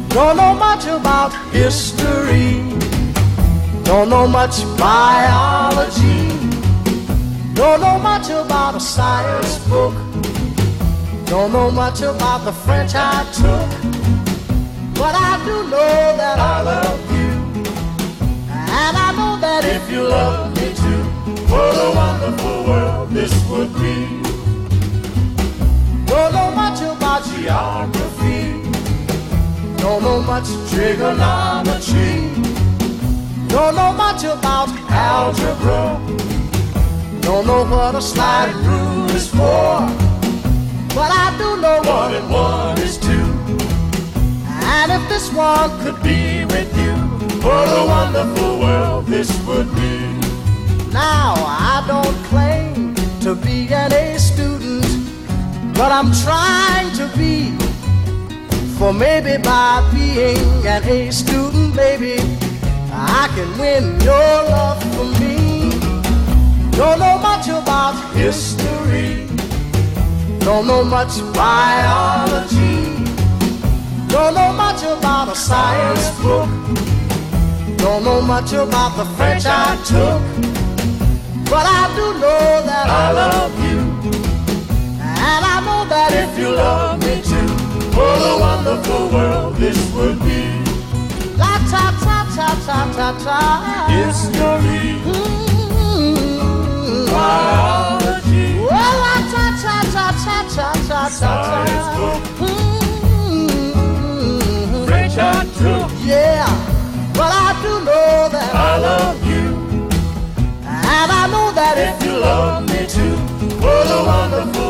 Don't know much about history. Don't know much biology. Don't know much about a science book. Don't know much about the French I took. But I do know that I love you. And I know that if you love me too, what a wonderful world this would be. Don't know much about geography. Don't know much trigonometry. Don't know much about algebra. Don't know what a slide rule is for. But I do know 1 and 1 is 2. And if this one could be with you, what a wonderful world this would be. Now I don't claim to be an A student, but I'm trying to be. For maybe by being an A student, baby, I can win your love for me. Don't know much about history. Don't know much biology. Don't know much about a science book. Don't know much about the French I took. But I do know that I love you. And I know that if you love me too, what a wonderful world this would be. La ta ta ta ta ta ta. History. Biology. Well, la ta ta ta ta ta ta ta. Science book. French I took. Yeah, but I do know that I love you. And I know that if you love me too, what a wonderful